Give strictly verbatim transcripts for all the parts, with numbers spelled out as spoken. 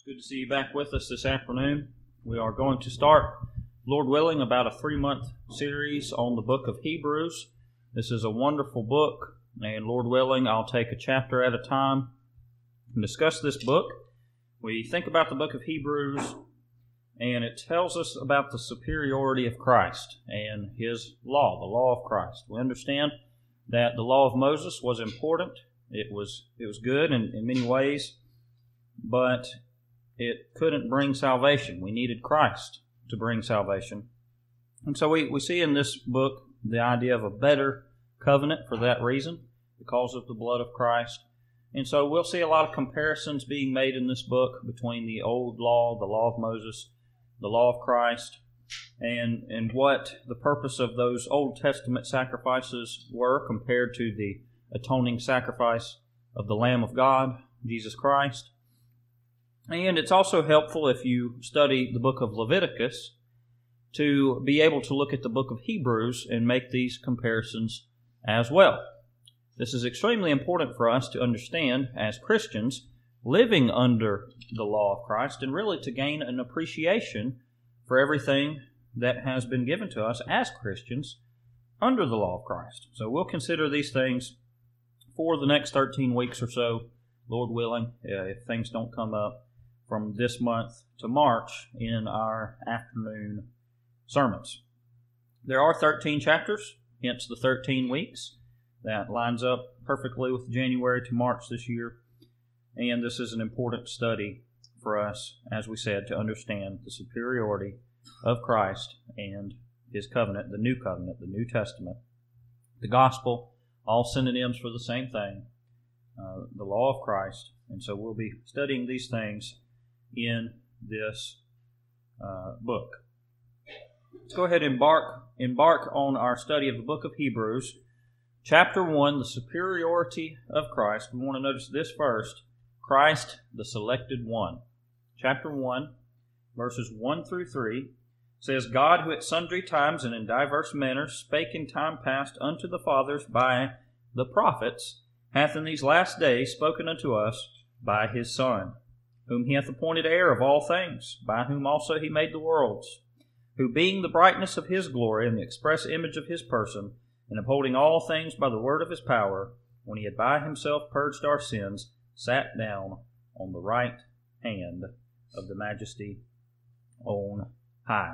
Good to see you back with us this afternoon. We are going to start, Lord willing, about a three-month series on the book of Hebrews. This is a wonderful book, and Lord willing, I'll take a chapter at a time and discuss this book. We think about the book of Hebrews, and it tells us about the superiority of Christ and His law, the law of Christ. We understand that the law of Moses was important. It was it was good in, in many ways, but it couldn't bring salvation. We needed Christ to bring salvation. And so we, we see in this book the idea of a better covenant for that reason, because of the blood of Christ. And so we'll see a lot of comparisons being made in this book between the old law, the law of Moses, the law of Christ, and, and what the purpose of those Old Testament sacrifices were compared to the atoning sacrifice of the Lamb of God, Jesus Christ. And it's also helpful if you study the book of Leviticus to be able to look at the book of Hebrews and make these comparisons as well. This is extremely important for us to understand as Christians living under the law of Christ, and really to gain an appreciation for everything that has been given to us as Christians under the law of Christ. So we'll consider these things for the next thirteen weeks or so, Lord willing, if things don't come up from this month to March in our afternoon sermons. There are thirteen chapters, hence the thirteen weeks. That lines up perfectly with January to March this year. And this is an important study for us, as we said, to understand the superiority of Christ and His covenant, the new covenant, the New Testament, the gospel, all synonyms for the same thing, uh, the law of Christ. And so we'll be studying these things in this uh, book. Let's go ahead and embark, embark on our study of the book of Hebrews. Chapter one, the superiority of Christ. We want to notice this first. Christ, the selected one. Chapter one, verses one through three, says, God, who at sundry times and in diverse manners spake in time past unto the fathers by the prophets, hath in these last days spoken unto us by His Son, whom He hath appointed heir of all things, by whom also He made the worlds, who being the brightness of His glory and the express image of His person, and upholding all things by the word of His power, when He had by Himself purged our sins, sat down on the right hand of the Majesty on high.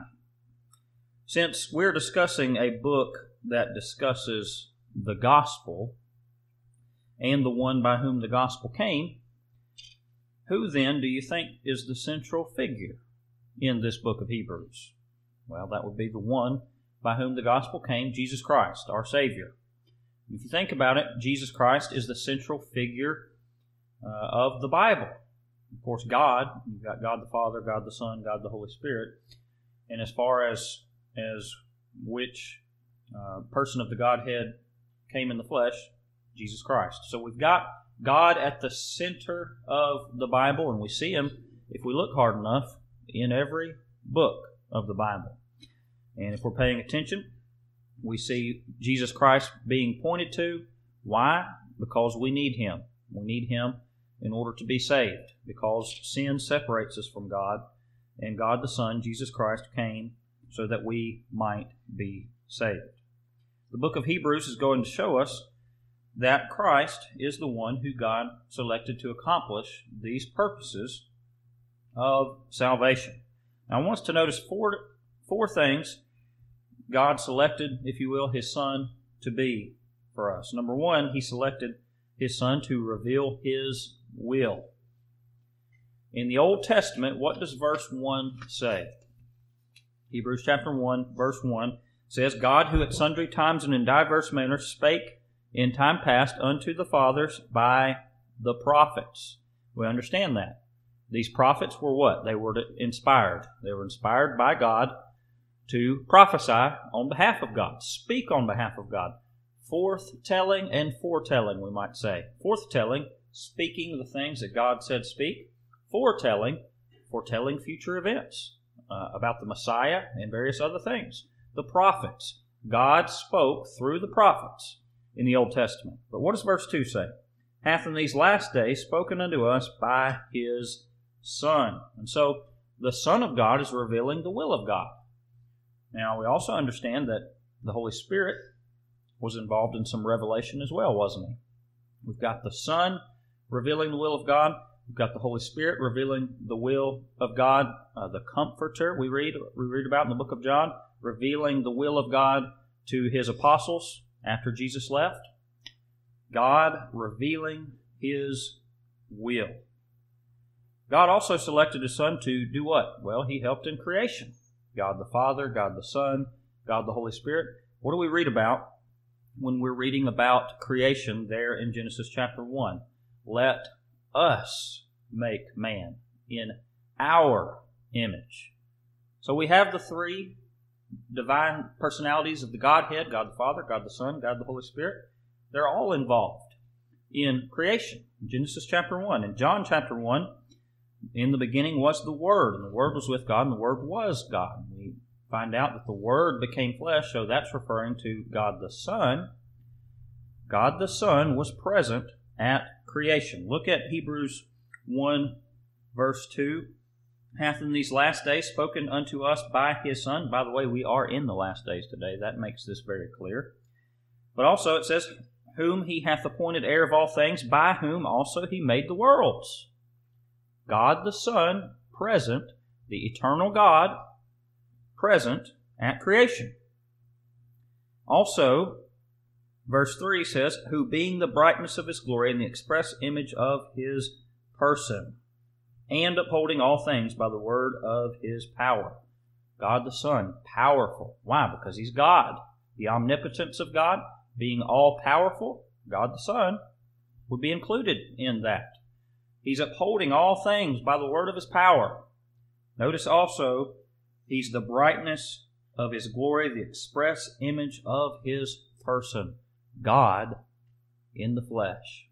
Since we're discussing a book that discusses the gospel and the one by whom the gospel came, who then do you think is the central figure in this book of Hebrews? Well, that would be the one by whom the gospel came, Jesus Christ, our Savior. If you think about it, Jesus Christ is the central figure uh, of the Bible. Of course, God, you've got God the Father, God the Son, God the Holy Spirit. And as far as, as which uh, person of the Godhead came in the flesh, Jesus Christ. So we've got God at the center of the Bible, and we see Him, if we look hard enough, in every book of the Bible. And if we're paying attention, we see Jesus Christ being pointed to. Why? Because we need Him. We need Him in order to be saved, because sin separates us from God, and God the Son, Jesus Christ, came so that we might be saved. The book of Hebrews is going to show us that Christ is the one who God selected to accomplish these purposes of salvation. Now, I want us to notice four, four things God selected, if you will, His Son to be for us. Number one, He selected His Son to reveal His will. In the Old Testament, what does verse one say? Hebrews chapter one, verse one says, God, who at sundry times and in diverse manners spake in time past unto the fathers by the prophets. We understand that. These prophets were what? They were inspired. They were inspired by God to prophesy on behalf of God, speak on behalf of God. Forth-telling and foretelling, we might say. Forth-telling, speaking the things that God said speak. Foretelling, foretelling future events uh, about the Messiah and various other things. The prophets. God spoke through the prophets in the Old Testament. But what does verse two say? Hath in these last days spoken unto us by His Son. And so the Son of God is revealing the will of God. Now, we also understand that the Holy Spirit was involved in some revelation as well, wasn't he? We've got the Son revealing the will of God. We've got the Holy Spirit revealing the will of God. Uh, the Comforter we read we read about in the book of John, revealing the will of God to his apostles after Jesus left. God revealing his will. God also selected his Son to do what? Well, he helped in creation. God the Father, God the Son, God the Holy Spirit. What do we read about when we're reading about creation there in Genesis chapter one? Let us make man in our image. So we have the three divine personalities of the Godhead, God the Father, God the Son, God the Holy Spirit. They're all involved in creation. Genesis chapter one. In John chapter one, in the beginning was the Word, and the Word was with God, and the Word was God. We find out that the Word became flesh, so that's referring to God the Son. God the Son was present at creation. Look at Hebrews one, verse two. Hath in these last days spoken unto us by his Son. By the way, we are in the last days today. That makes this very clear. But also it says, whom he hath appointed heir of all things, by whom also he made the worlds. God the Son, present, the eternal God, present at creation. Also, verse three says, who being the brightness of his glory and the express image of his person, and upholding all things by the word of his power. God the Son, powerful. Why? Because he's God. The omnipotence of God, being all-powerful, God the Son would be included in that. He's upholding all things by the word of his power. Notice also, he's the brightness of his glory, the express image of his person. God in the flesh.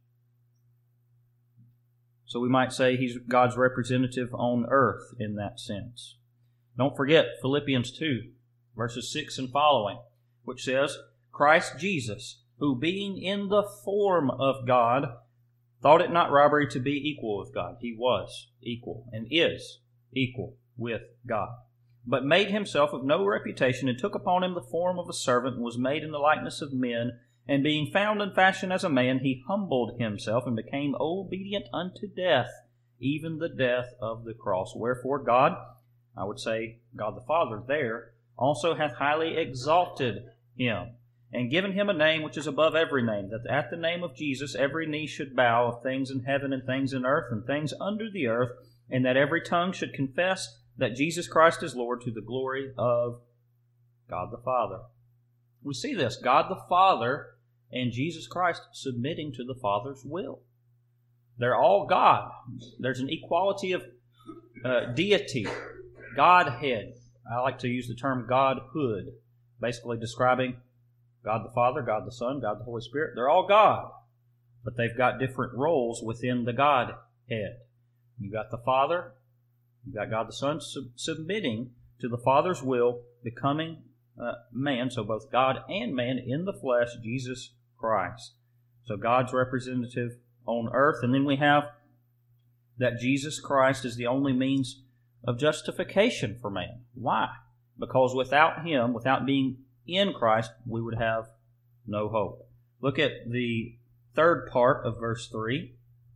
So we might say he's God's representative on earth in that sense. Don't forget Philippians two, verses six and following, which says, Christ Jesus, who being in the form of God, thought it not robbery to be equal with God. He was equal and is equal with God. But made himself of no reputation, and took upon him the form of a servant, and was made in the likeness of men. And being found in fashion as a man, he humbled himself, and became obedient unto death, even the death of the cross. Wherefore God, I would say God the Father there, also hath highly exalted him, and given him a name which is above every name, that at the name of Jesus every knee should bow, of things in heaven and things in earth and things under the earth, and that every tongue should confess that Jesus Christ is Lord, to the glory of God the Father. We see this, God the Father and Jesus Christ submitting to the Father's will. They're all God. There's an equality of uh, deity, Godhead. I like to use the term Godhood, basically describing God the Father, God the Son, God the Holy Spirit. They're all God, but they've got different roles within the Godhead. You've got the Father, you've got God the Son sub- submitting to the Father's will, becoming uh, man, so both God and man in the flesh, Jesus Christ. So God's representative on earth, and then we have that Jesus Christ is the only means of justification for man. Why? Because without Him, without being in Christ, we would have no hope. Look at the third part of verse three.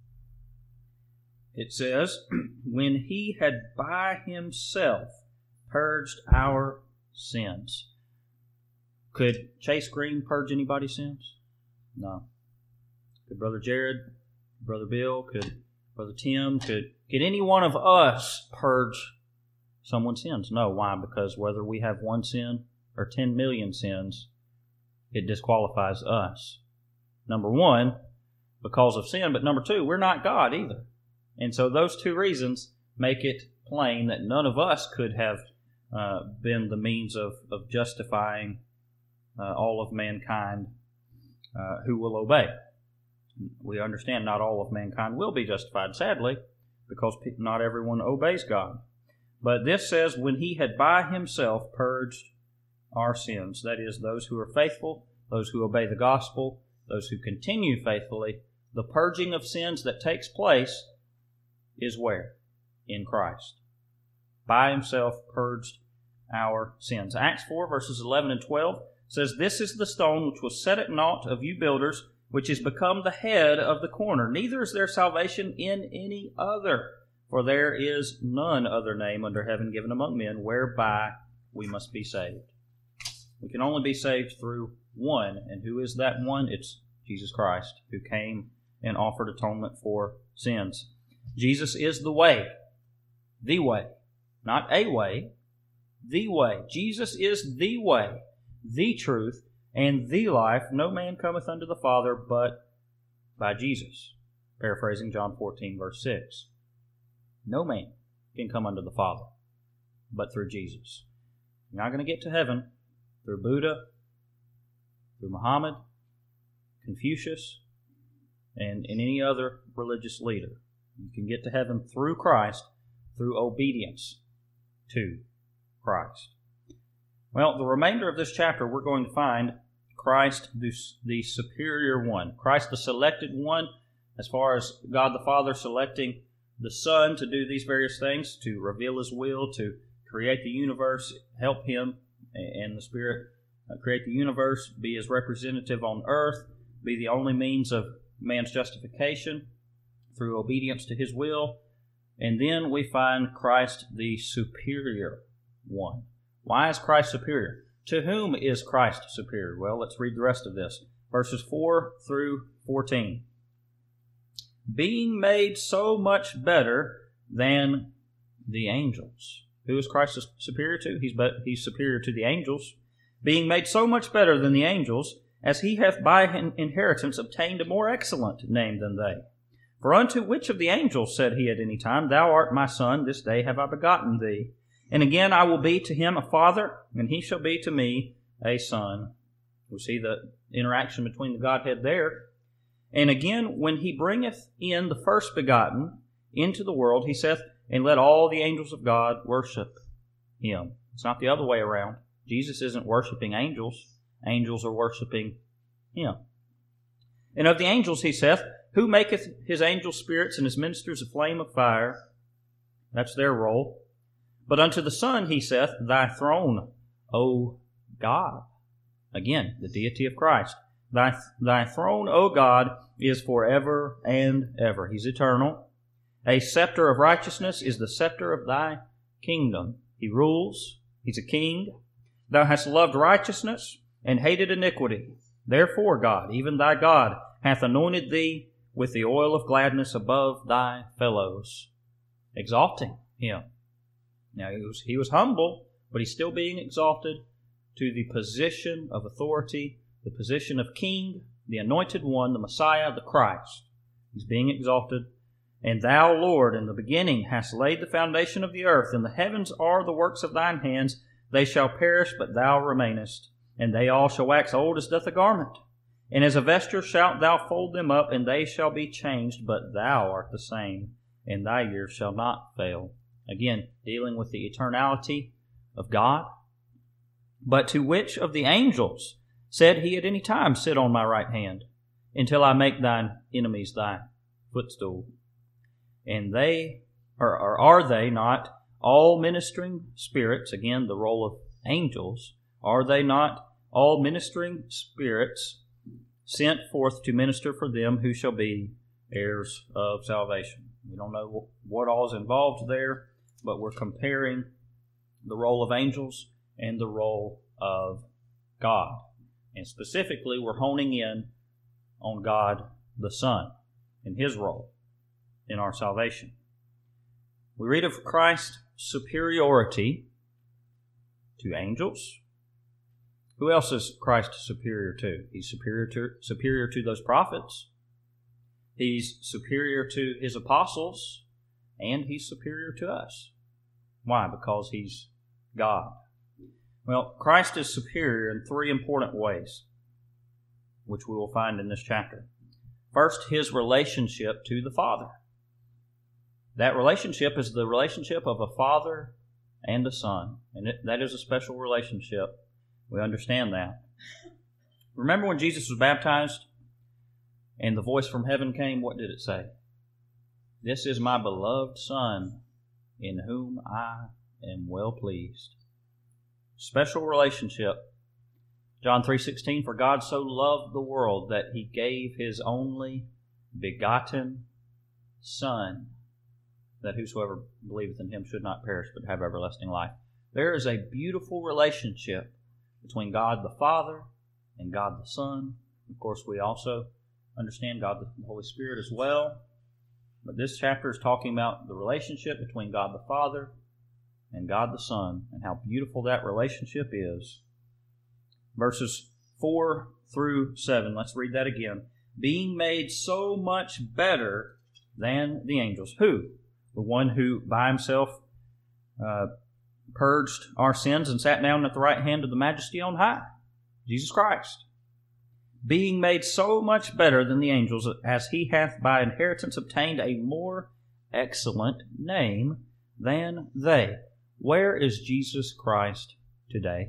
It says, when He had by Himself purged our sins. Could Chase Green purge anybody's sins? No. Could Brother Jared, Brother Bill, could Brother Tim, could, could any one of us purge someone's sins? No. Why? Because whether we have one sin or ten million sins, it disqualifies us. Number one, because of sin, but number two, we're not God either. And so those two reasons make it plain that none of us could have uh, been the means of, of justifying uh, all of mankind uh, who will obey. We understand not all of mankind will be justified, sadly, because not everyone obeys God. But this says, when He had by Himself purged our sins, that is, those who are faithful, those who obey the gospel, those who continue faithfully, the purging of sins that takes place is where? in Christ. By himself purged our sins. Acts four, verses eleven and twelve says, "This is the stone which was set at naught of you builders, which is become the head of the corner. Neither is there salvation in any other, for there is none other name under heaven given among men whereby we must be saved." We can only be saved through one, and who is that one? It's Jesus Christ, who came and offered atonement for sins. Jesus is the way, the way, not a way, the way. Jesus is the way, the truth, and the life. No man cometh unto the Father but by Jesus. Paraphrasing John fourteen, verse six. No man can come unto the Father but through Jesus. You're not going to get to heaven through Buddha, through Muhammad, Confucius, and, and any other religious leader. You can get to heaven through Christ, through obedience to Christ. Well, the remainder of this chapter, we're going to find Christ, the, the superior one. Christ, the selected one, as far as God the Father selecting the Son to do these various things, to reveal His will, to create the universe, help Him and the Spirit uh, create the universe, be His representative on earth, be the only means of man's justification through obedience to His will. And then we find Christ the superior one. Why is Christ superior? To whom is Christ superior? Well, let's read the rest of this. Verses four through fourteen. Being made so much better than the angels. Who is Christ superior to? He's, but, he's superior to the angels. Being made so much better than the angels, as he hath by inheritance obtained a more excellent name than they. For unto which of the angels said he at any time, Thou art my son, this day have I begotten thee. And again I will be to him a father, and he shall be to me a son. We see the interaction between the Godhead there. And again, when he bringeth in the first begotten into the world, he saith, And let all the angels of God worship him. It's not the other way around. Jesus isn't worshiping angels. Angels are worshiping him. And of the angels he saith, Who maketh his angel spirits and his ministers a flame of fire? That's their role. But unto the Son he saith, Thy throne, O God. Again, the deity of Christ. Thy, thy throne, O God, is forever and ever. He's eternal. A scepter of righteousness is the scepter of thy kingdom. He rules. He's a king. Thou hast loved righteousness and hated iniquity. Therefore, God, even thy God, hath anointed thee with the oil of gladness above thy fellows. Exalting him. Now, he was, he was humble, but he's still being exalted to the position of authority, the position of king, the anointed one, the Messiah, the Christ. He's being exalted. And thou, Lord, in the beginning hast laid the foundation of the earth, and the heavens are the works of thine hands. They shall perish, but thou remainest, and they all shall wax old as doth a garment. And as a vesture shalt thou fold them up, and they shall be changed, but thou art the same, and thy years shall not fail. Again, dealing with the eternality of God. But to which of the angels said he at any time, Sit on my right hand, until I make thine enemies thy footstool? And they, or, or are they not all ministering spirits, again, the role of angels, are they not all ministering spirits sent forth to minister for them who shall be heirs of salvation? We don't know what all is involved there, but we're comparing the role of angels and the role of God. And specifically, we're honing in on God the Son and His role in our salvation. We read of Christ's superiority to angels. Who else is Christ superior to? He's superior to, superior to those prophets. He's superior to His apostles. And He's superior to us. Why? Because He's God. Well, Christ is superior in three important ways, which we will find in this chapter. First, His relationship to the Father. That relationship is the relationship of a father and a son. And it, that is a special relationship. We understand that. Remember when Jesus was baptized and the voice from heaven came? What did it say? This is my beloved Son in whom I am well pleased. Special relationship. John three sixteen, for God so loved the world that He gave His only begotten Son, that whosoever believeth in Him should not perish but have everlasting life. There is a beautiful relationship between God the Father and God the Son. Of course, we also understand God the Holy Spirit as well. But this chapter is talking about the relationship between God the Father and God the Son, and how beautiful that relationship is. Verses four through seven. Let's read that again. Being made so much better than the angels. Who? The one who by Himself uh, purged our sins and sat down at the right hand of the Majesty on high. Jesus Christ. Being made so much better than the angels, as He hath by inheritance obtained a more excellent name than they. Where is Jesus Christ today?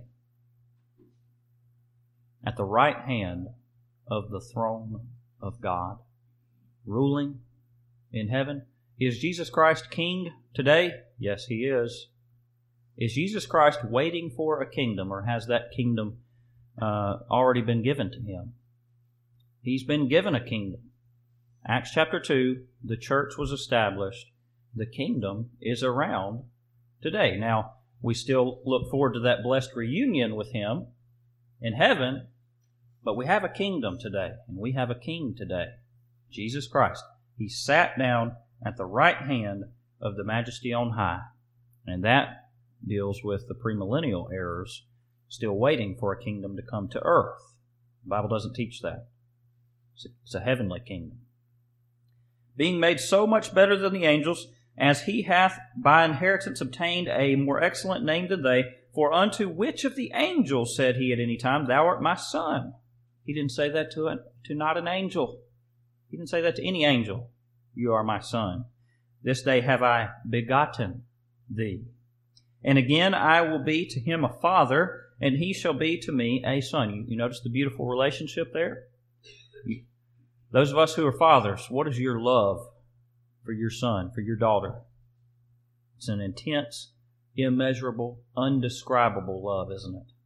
At the right hand of the throne of God, ruling in heaven. Is Jesus Christ King today? Yes, He is. Is Jesus Christ waiting for a kingdom, or has that kingdom uh, already been given to Him? He's been given a kingdom. Acts chapter two, the church was established. The kingdom is around today. Now, we still look forward to that blessed reunion with Him in heaven, but we have a kingdom today, and we have a king today, Jesus Christ. He sat down at the right hand of the Majesty on high, and that deals with the premillennial errors, still waiting for a kingdom to come to earth. The Bible doesn't teach that. It's a heavenly kingdom. Being made so much better than the angels, as He hath by inheritance obtained a more excellent name than they. For unto which of the angels said He at any time, Thou art my Son? He didn't say that to, a, to not an angel. He didn't say that to any angel. You are my Son. This day have I begotten thee. And again I will be to him a father, and he shall be to me a son. You, you notice the beautiful relationship there? You, those of us who are fathers, what is your love for your son, for your daughter? It's an intense, immeasurable, undescribable love, isn't it?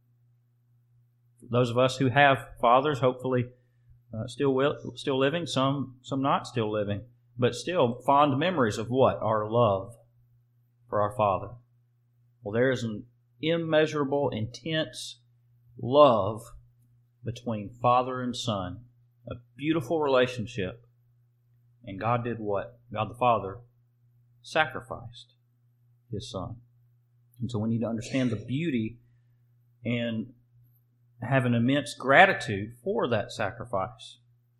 Those of us who have fathers, hopefully uh, still will, still living, some some not still living, but still fond memories of what? Our love for our Father. Well, there is an immeasurable, intense love between Father and Son, a beautiful relationship. And God did what? God the Father sacrificed His Son. And so we need to understand the beauty and have an immense gratitude for that sacrifice.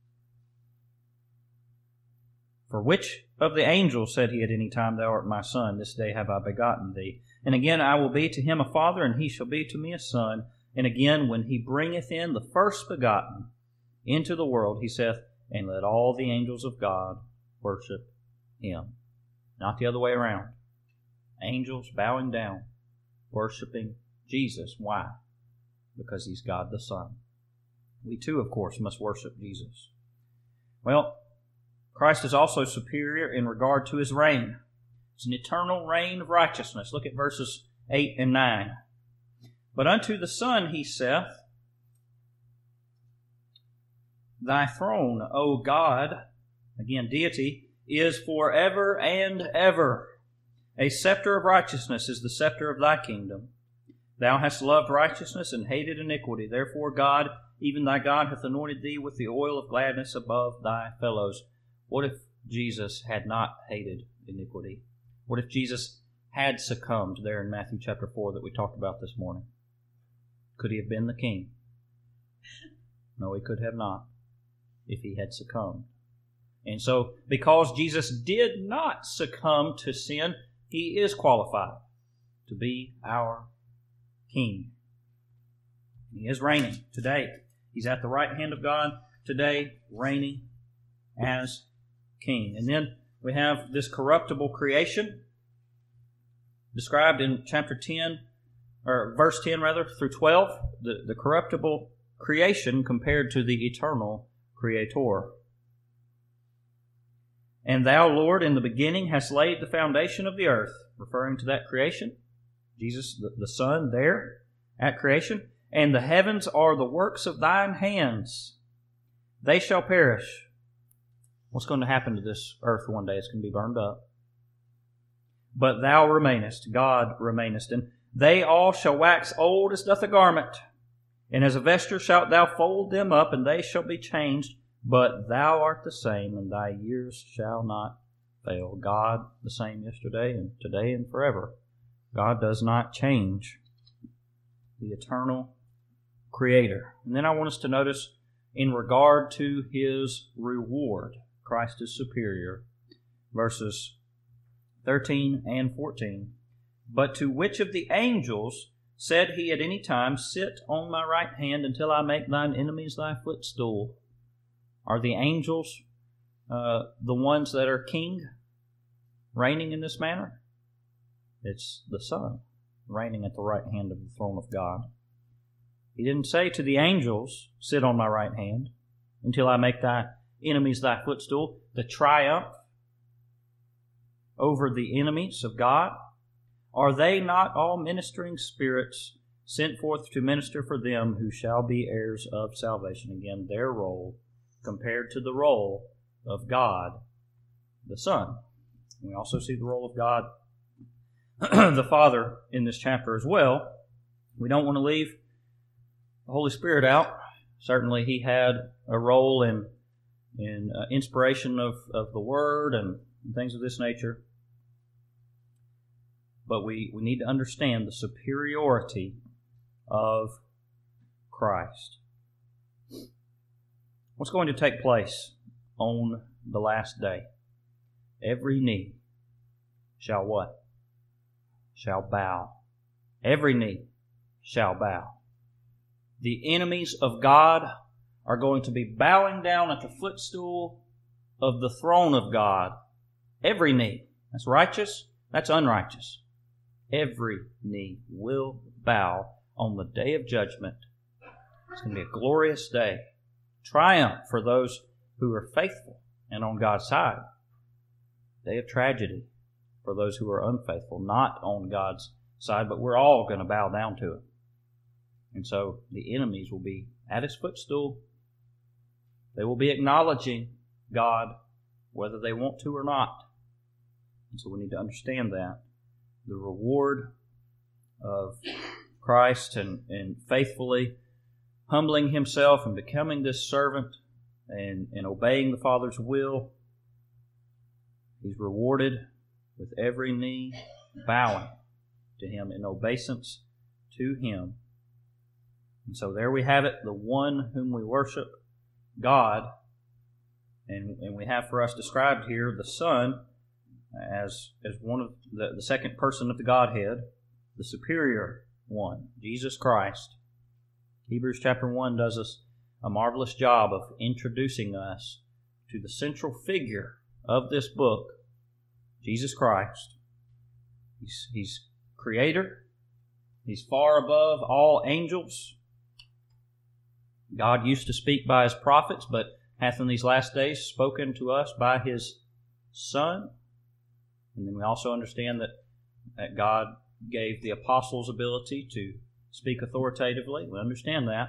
For which of the angels said He at any time, Thou art my Son, this day have I begotten thee? And again, I will be to him a father, and he shall be to me a son. And again, when He bringeth in the first begotten into the world, He saith, And let all the angels of God worship Him. Not the other way around. Angels bowing down, worshiping Jesus. Why? Because He's God the Son. We too, of course, must worship Jesus. Well, Christ is also superior in regard to His reign. It's an eternal reign of righteousness. Look at verses eight and nine. But unto the Son He saith, Thy throne, O God, again, deity, is forever and ever. A scepter of righteousness is the scepter of Thy kingdom. Thou hast loved righteousness and hated iniquity. Therefore God, even Thy God, hath anointed Thee with the oil of gladness above Thy fellows. What if Jesus had not hated iniquity? What if Jesus had succumbed there in Matthew chapter four that we talked about this morning? Could He have been the king? No, He could have not if He had succumbed. And so, because Jesus did not succumb to sin, He is qualified to be our King. He is reigning today. He's at the right hand of God today, reigning as King. And then we have this corruptible creation described in chapter ten, or verse ten rather, through twelve. The, the corruptible creation compared to the eternal Creator. And thou, Lord, in the beginning hast laid the foundation of the earth, referring to that creation. Jesus, the, the Son, there at creation. And the heavens are the works of thine hands. They shall perish. What's going to happen to this earth one day? It's going to be burned up. But thou remainest, God remainest, and they all shall wax old as doth a garment. And as a vesture shalt thou fold them up, and they shall be changed. But thou art the same, and thy years shall not fail. God the same yesterday and today and forever. God does not change. The eternal Creator. And then I want us to notice in regard to His reward. Christ is superior. Verses thirteen and fourteen. But to which of the angels said He at any time, Sit on my right hand until I make thine enemies thy footstool? Are the angels uh, the ones that are king, reigning in this manner? It's the Son, reigning at the right hand of the throne of God. He didn't say to the angels, Sit on my right hand until I make thy enemies thy footstool. The triumph over the enemies of God. Are they not all ministering spirits sent forth to minister for them who shall be heirs of salvation? Again, their role compared to the role of God, the Son. We also see the role of God, the Father, in this chapter as well. We don't want to leave the Holy Spirit out. Certainly He had a role in, in uh, inspiration of, of the Word and, and things of this nature. But we, we need to understand the superiority of Christ. What's going to take place on the last day? Every knee shall what? Shall bow. Every knee shall bow. The enemies of God are going to be bowing down at the footstool of the throne of God. Every knee. That's righteous. That's unrighteous. Every knee will bow on the day of judgment. It's going to be a glorious day. Triumph for those who are faithful and on God's side. Day of tragedy for those who are unfaithful, not on God's side, but we're all going to bow down to Him. And so the enemies will be at His footstool. They will be acknowledging God whether they want to or not. And so we need to understand that. The reward of Christ and, and faithfully humbling Himself and becoming this servant and, and obeying the Father's will, He's rewarded with every knee bowing to Him in obeisance to Him. And so there we have it, the one whom we worship, God, and, and we have for us described here the Son as, as one of the, the second person of the Godhead, the superior one, Jesus Christ. Hebrews chapter one does us a marvelous job of introducing us to the central figure of this book, Jesus Christ. He's, he's Creator. He's far above all angels. God used to speak by His prophets, but hath in these last days spoken to us by His Son. And then we also understand that, that God gave the apostles ability to speak authoritatively. We understand that.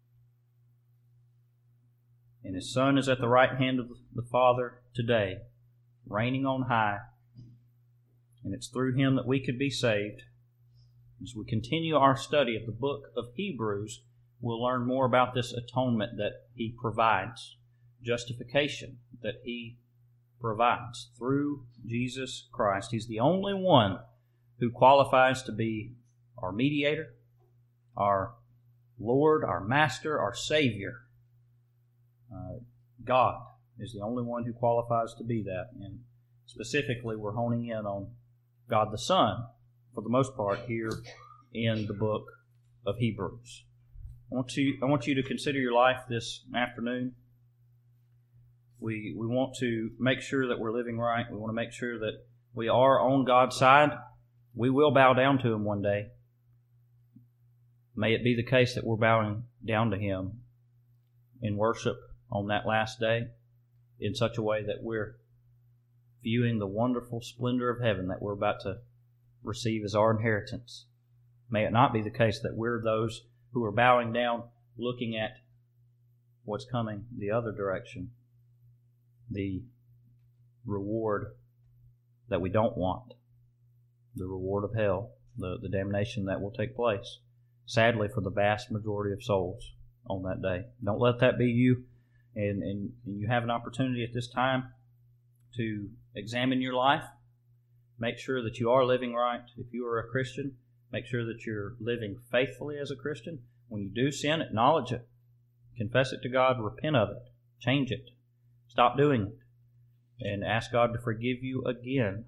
And His Son is at the right hand of the Father today, reigning on high. And it's through Him that we could be saved. As we continue our study of the book of Hebrews, we'll learn more about this atonement that He provides, justification that He provides through Jesus Christ. He's the only one who qualifies to be our mediator, our Lord, our Master, our Savior. Uh, God is the only one who qualifies to be that. And specifically, we're honing in on God the Son, for the most part, here in the book of Hebrews. I want you, I want you to consider your life this afternoon. We, we want to make sure that we're living right. We want to make sure that we are on God's side. We will bow down to Him one day. May it be the case that we're bowing down to Him in worship on that last day in such a way that we're viewing the wonderful splendor of heaven that we're about to receive as our inheritance. May it not be the case that we're those who are bowing down, looking at what's coming the other direction, the reward that we don't want, the reward of hell, the, the damnation that will take place, sadly, for the vast majority of souls on that day. Don't let that be you, and, and, and you have an opportunity at this time to examine your life. Make sure that you are living right. If you are a Christian, make sure that you're living faithfully as a Christian. When you do sin, acknowledge it. Confess it to God. Repent of it. Change it. Stop doing it. And ask God to forgive you again.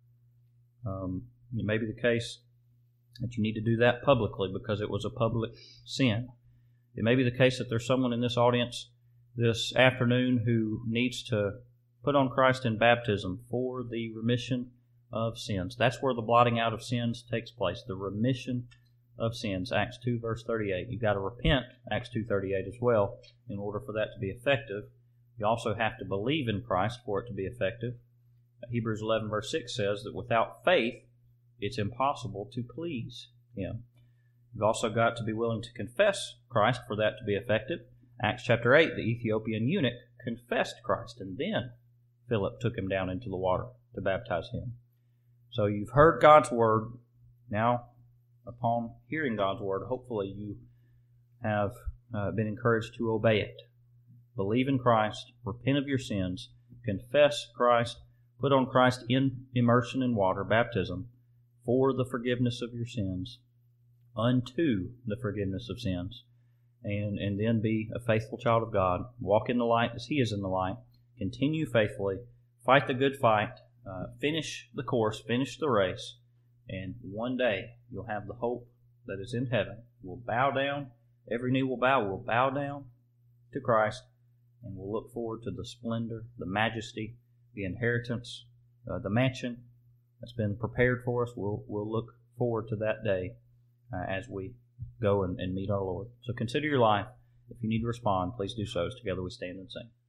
Um, it may be the case that you need to do that publicly because it was a public sin. It may be the case that there's someone in this audience this afternoon who needs to put on Christ in baptism for the remission of sins. That's where the blotting out of sins takes place, the remission of sins. Acts two, verse thirty-eight. You've got to repent, Acts two thirty-eight as well, in order for that to be effective. You also have to believe in Christ for it to be effective. Hebrews eleven, verse six says that without faith, it's impossible to please Him. You've also got to be willing to confess Christ for that to be effective. Acts chapter eight, the Ethiopian eunuch confessed Christ, and then Philip took him down into the water to baptize him. So you've heard God's word. Now, upon hearing God's word, hopefully you have uh, been encouraged to obey it. Believe in Christ, repent of your sins, confess Christ, put on Christ in immersion in water, baptism, for the forgiveness of your sins, unto the forgiveness of sins, and, and then be a faithful child of God. Walk in the light as He is in the light. Continue faithfully. Fight the good fight. Uh, finish the course. Finish the race. And one day you'll have the hope that is in heaven. We'll bow down. Every knee will bow. We'll bow down to Christ, and we'll look forward to the splendor, the majesty, the inheritance, uh, the mansion that's been prepared for us. We'll, we'll look forward to that day uh, as we go and, and meet our Lord. So consider your life. If you need to respond, please do so as together we stand and sing.